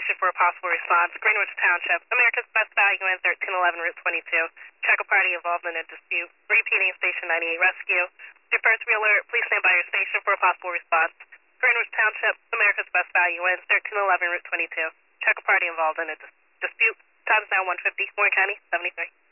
station for a possible response. Greenwich Township, America's Best Value in 1311 Route 22. Check a party involved in a dispute. Repeating Station 98 Rescue. Your first alert, please stand by your station for a possible response. Greenwich Township, America's Best Value in 1311 Route 22. Check a party involved in a dispute. Time is now 1:50. Warren County, 73.